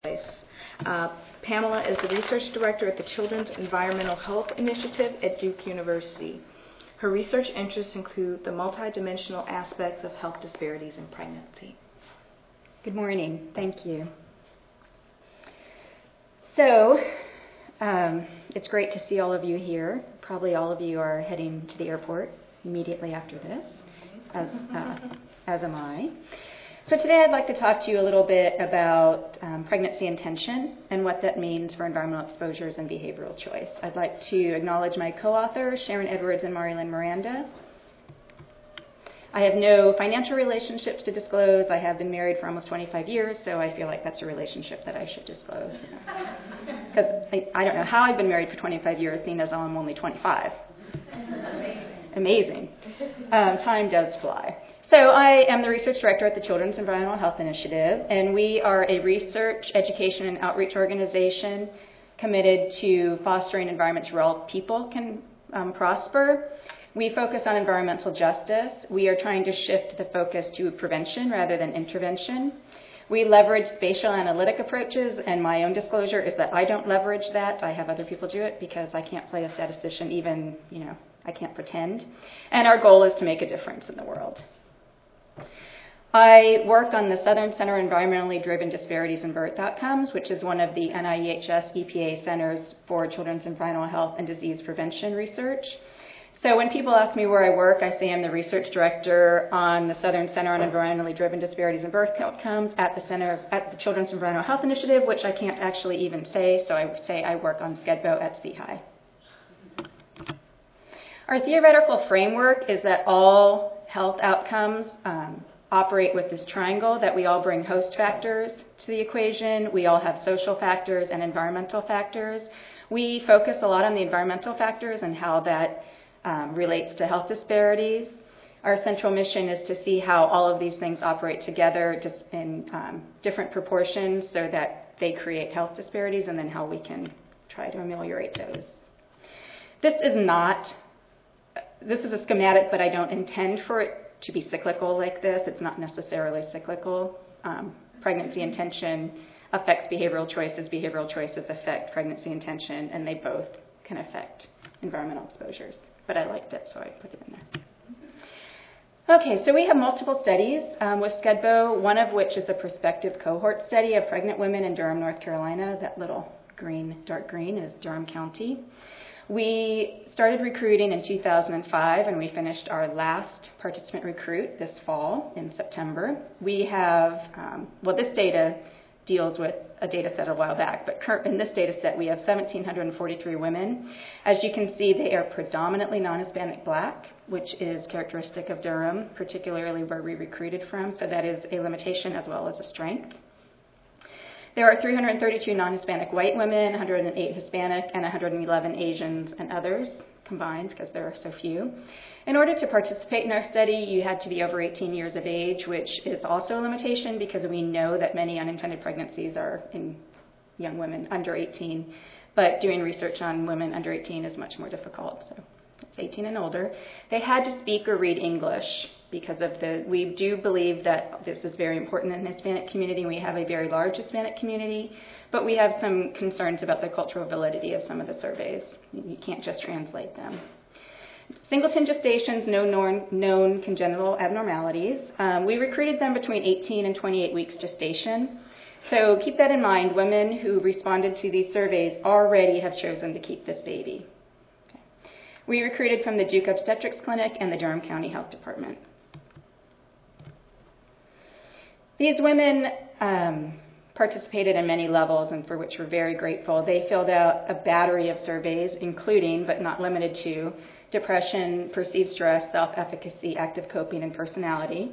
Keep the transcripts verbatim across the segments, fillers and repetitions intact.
Uh, Pamela is the research director at the Children's Environmental Health Initiative at Duke University. Her research interests include the multidimensional aspects of health disparities in pregnancy. Good morning. Thank you. So, um, it's great to see all of you here. Probably all of you are heading to the airport immediately after this, as, uh, as am I. So today I'd like to talk to you a little bit about um, pregnancy intention and what that means for environmental exposures and behavioral choice. I'd like to acknowledge my co-authors, Sharon Edwards and Marilyn Miranda. I have no financial relationships to disclose. I have been married for almost twenty-five years, so I feel like that's a relationship that I should disclose. Because I, I don't know how I've been married for twenty-five years, seeing as I'm only twenty-five. Amazing. Amazing. Um, time does fly. So I am the research director at the Children's Environmental Health Initiative, and we are a research, education, and outreach organization committed to fostering environments where all people can um, prosper. We focus on environmental justice. We are trying to shift the focus to prevention rather than intervention. We leverage spatial analytic approaches, and my own disclosure is that I don't leverage that. I have other people do it because I can't play a statistician even, you know, I can't pretend. And our goal is to make a difference in the world. I work on the Southern Center on Environmentally Driven Disparities in Birth Outcomes, which is one of the N I E H S E P A centers for children's environmental health and disease prevention research. So when people ask me where I work, I say I'm the research director on the Southern Center on Environmentally Driven Disparities in Birth Outcomes at the Center at the Children's Environmental Health Initiative, which I can't actually even say, so I say I work on SCEDBO at C H I. Our theoretical framework is that all health outcomes um, operate with this triangle, that we all bring host factors to the equation, we all have social factors and environmental factors. We focus a lot on the environmental factors and how that um, relates to health disparities. Our central mission is to see how all of these things operate together just in um, different proportions so that they create health disparities, and then how we can try to ameliorate those. This is not, this is a schematic, but I don't intend for it to be cyclical like this. It's not necessarily cyclical. Um, pregnancy intention affects behavioral choices. Behavioral choices affect pregnancy intention, and they both can affect environmental exposures. But I liked it, so I put it in there. Okay, so we have multiple studies um, with SCEDBO, one of which is a prospective cohort study of pregnant women in Durham, North Carolina. That little green, dark green is Durham County. We started recruiting in two thousand five, and we finished our last participant recruit this fall in September. We have, um, well, this data deals with a data set a while back, but cur- in this data set we have one thousand seven hundred forty-three women. As you can see, they are predominantly non-Hispanic Black, which is characteristic of Durham, particularly where we recruited from, so that is a limitation as well as a strength. There are three hundred thirty-two non-Hispanic white women, one hundred eight Hispanic, and one hundred eleven Asians and others combined because there are so few. In order to participate in our study, you had to be over eighteen years of age, which is also a limitation because we know that many unintended pregnancies are in young women under eighteen, but doing research on women under eighteen is much more difficult. So it's eighteen and older. They had to speak or read English because of the, we do believe that this is very important in the Hispanic community. We have a very large Hispanic community, but we have some concerns about the cultural validity of some of the surveys. You can't just translate them. Singleton gestations, no known, known congenital abnormalities. Um, we recruited them between eighteen and twenty-eight weeks gestation. So keep that in mind. Women who responded to these surveys already have chosen to keep this baby. Okay. We recruited from the Duke Obstetrics Clinic and the Durham County Health Department. These women um, participated in many levels, and for which we're very grateful. They filled out a battery of surveys, including, but not limited to, depression, perceived stress, self-efficacy, active coping, and personality.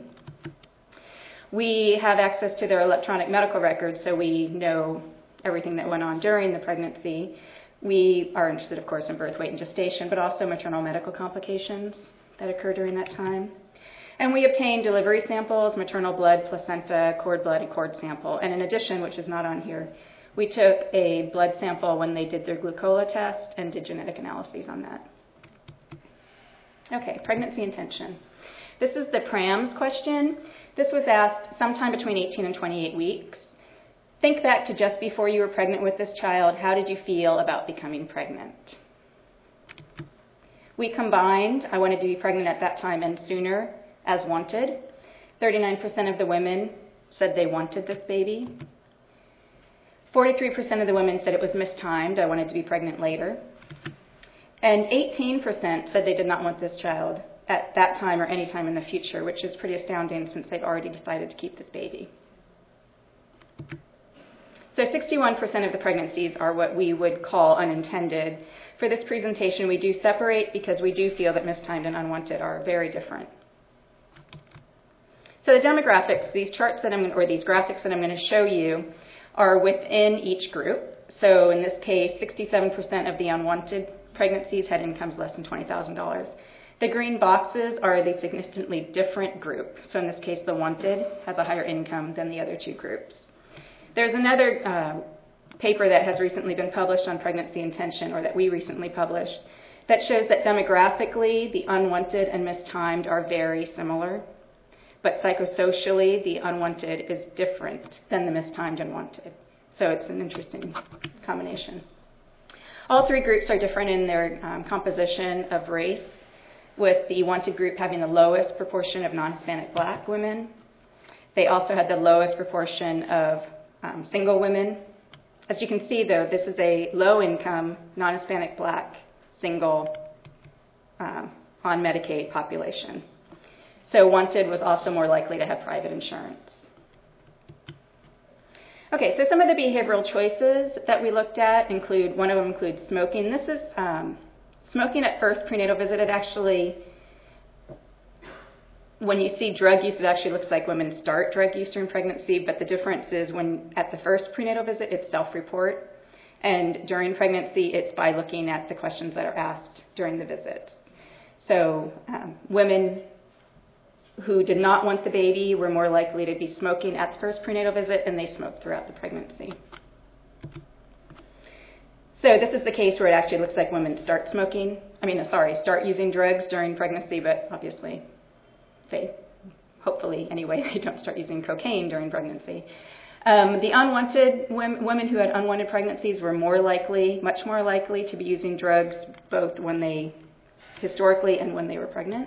We have access to their electronic medical records, so we know everything that went on during the pregnancy. We are interested, of course, in birth weight and gestation, but also maternal medical complications that occur during that time. And we obtained delivery samples, maternal blood, placenta, cord blood, and cord sample. And in addition, which is not on here, we took a blood sample when they did their glucola test and did genetic analyses on that. Okay, pregnancy intention. This is the PRAMS question. This was asked sometime between eighteen and twenty-eight weeks. Think back to just before you were pregnant with this child. How did you feel about becoming pregnant? We combined, I wanted to be pregnant at that time and sooner, as wanted. thirty-nine percent of the women said they wanted this baby. forty-three percent of the women said it was mistimed, I wanted to be pregnant later. And eighteen percent said they did not want this child at that time or any time in the future, which is pretty astounding since they'd already decided to keep this baby. So sixty-one percent of the pregnancies are what we would call unintended. For this presentation, we do separate because we do feel that mistimed and unwanted are very different. So the demographics, these charts that I'm going, or these graphics that I'm going to show you are within each group. So in this case, sixty-seven percent of the unwanted pregnancies had incomes less than twenty thousand dollars. The green boxes are the significantly different group. So in this case, the wanted has a higher income than the other two groups. There's another uh, paper that has recently been published on pregnancy intention, or that we recently published, that shows that demographically, the unwanted and mistimed are very similar. But psychosocially, the unwanted is different than the mistimed and wanted. So it's an interesting combination. All three groups are different in their um, composition of race, with the wanted group having the lowest proportion of non-Hispanic black women. They also had the lowest proportion of um, single women. As you can see, though, this is a low-income, non-Hispanic black, single, um, on Medicaid population. So wanted was also more likely to have private insurance. Okay, so some of the behavioral choices that we looked at include, one of them includes smoking. This is um, smoking at first prenatal visit. It actually, when you see drug use, it actually looks like women start drug use during pregnancy, but the difference is when at the first prenatal visit, it's self-report, and during pregnancy, it's by looking at the questions that are asked during the visit. So um, women who did not want the baby were more likely to be smoking at the first prenatal visit, and they smoked throughout the pregnancy. So this is the case where it actually looks like women start smoking, I mean, sorry, start using drugs during pregnancy, but obviously they, hopefully anyway, they don't start using cocaine during pregnancy. Um, the unwanted women, women who had unwanted pregnancies were more likely, much more likely to be using drugs both when they, historically and when they were pregnant.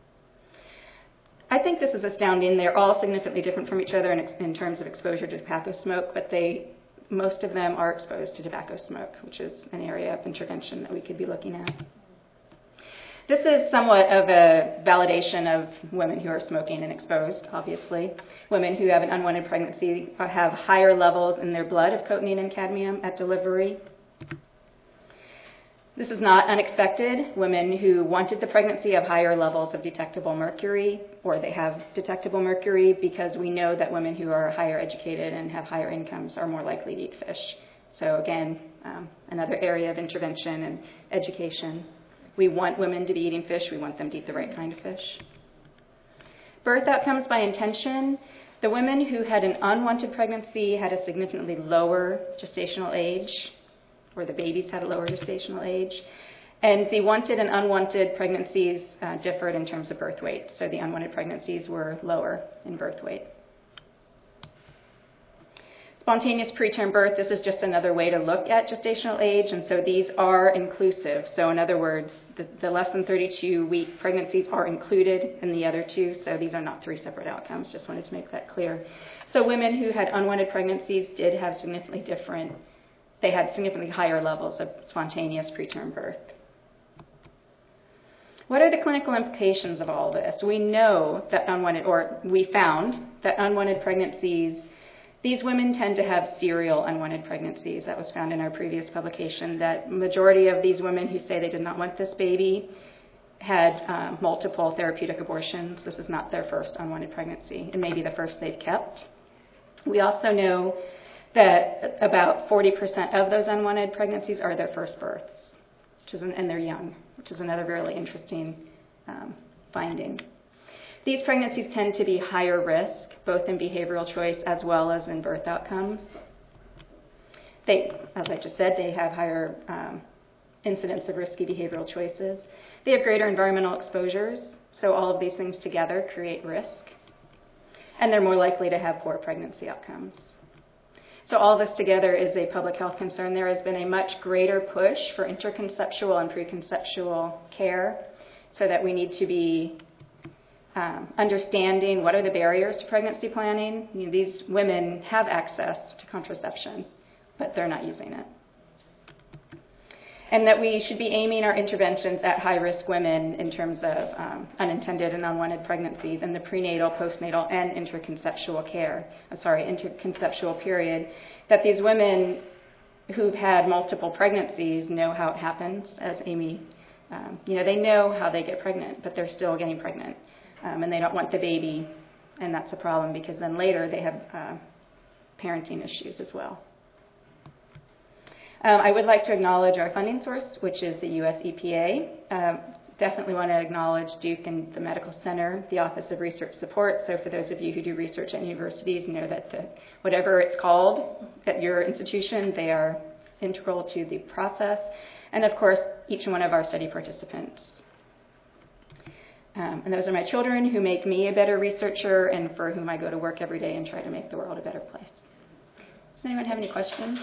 I think this is astounding. They're all significantly different from each other in, in terms of exposure to tobacco smoke, but they, most of them are exposed to tobacco smoke, which is an area of intervention that we could be looking at. This is somewhat of a validation of women who are smoking and exposed, obviously. Women who have an unwanted pregnancy have higher levels in their blood of cotinine and cadmium at delivery. This is not unexpected. Women who wanted the pregnancy have higher levels of detectable mercury, or they have detectable mercury because we know that women who are higher educated and have higher incomes are more likely to eat fish. So again, um, another area of intervention and education. We want women to be eating fish. We want them to eat the right kind of fish. Birth outcomes by intention. The women who had an unwanted pregnancy had a significantly lower gestational age, or the babies had a lower gestational age. And the wanted and unwanted pregnancies uh, differed in terms of birth weight. So the unwanted pregnancies were lower in birth weight. Spontaneous preterm birth, this is just another way to look at gestational age, and so these are inclusive. So in other words, the, the less than thirty-two week pregnancies are included in the other two, so these are not three separate outcomes. Just wanted to make that clear. So women who had unwanted pregnancies did have significantly different, they had significantly higher levels of spontaneous preterm birth. What are the clinical implications of all this? We know that unwanted, or we found that unwanted pregnancies, these women tend to have serial unwanted pregnancies. That was found in our previous publication, that majority of these women who say they did not want this baby had um, multiple therapeutic abortions. This is not their first unwanted pregnancy, and maybe the first they've kept. We also know that about forty percent of those unwanted pregnancies are their first births, which is an, and they're young, which is another really interesting um, finding. These pregnancies tend to be higher risk, both in behavioral choice as well as in birth outcomes. They, as I just said, they have higher um, incidence of risky behavioral choices. They have greater environmental exposures, so all of these things together create risk. And they're more likely to have poor pregnancy outcomes. So all this together is a public health concern. There has been a much greater push for interconceptual and preconceptual care, so that we need to be um, understanding what are the barriers to pregnancy planning. You know, these women have access to contraception, but they're not using it. And that we should be aiming our interventions at high-risk women in terms of um, unintended and unwanted pregnancies in the prenatal, postnatal, and interconceptual care, uh, sorry, interconceptual period, that these women who've had multiple pregnancies know how it happens, as Amy, um, you know, they know how they get pregnant, but they're still getting pregnant, um, and they don't want the baby, and that's a problem because then later they have uh, parenting issues as well. Um, I would like to acknowledge our funding source, which is the U S E P A. Um, definitely want to acknowledge Duke and the Medical Center, the Office of Research Support. So for those of you who do research at universities, know that the, whatever it's called at your institution, they are integral to the process. And of course, each one of our study participants. Um, and those are my children who make me a better researcher and for whom I go to work every day and try to make the world a better place. Does anyone have any questions?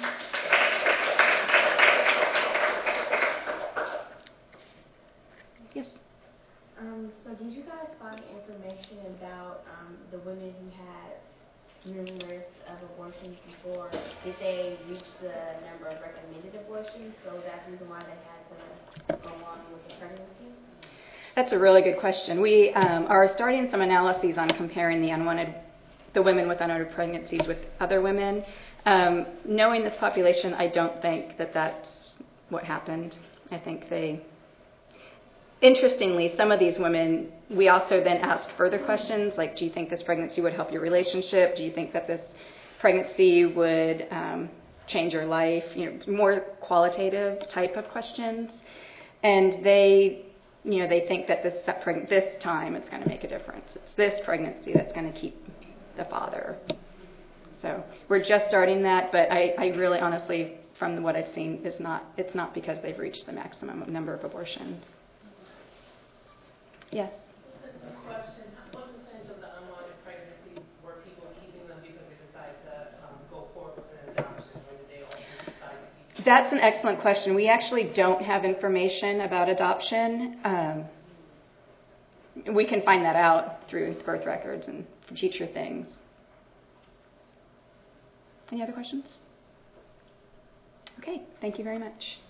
Yes. Um, so did you guys find information about um, the women who had numerous of abortions before? Did they reach the number of recommended abortions? So that's the reason why they had to go on with the pregnancy? That's a really good question. We um, are starting some analyses on comparing the unwanted, the women with unwanted pregnancies with other women. Um, knowing this population, I don't think that that's what happened. I think they... Interestingly, some of these women, we also then asked further questions, like, do you think this pregnancy would help your relationship? Do you think that this pregnancy would um, change your life? You know, more qualitative type of questions. And they, you know, they think that this this time it's going to make a difference. It's this pregnancy that's going to keep the father. So we're just starting that, but I, I really honestly, from what I've seen, is not. It's not because they've reached the maximum number of abortions. Yes. A question, what percentage of the unwanted pregnancies were people keeping them because they decided to um, go forward with an adoption, or did they also decide to keep them? That's an excellent question. We actually don't have information about adoption. Um, we can find that out through birth records and future things. Any other questions? Okay, thank you very much.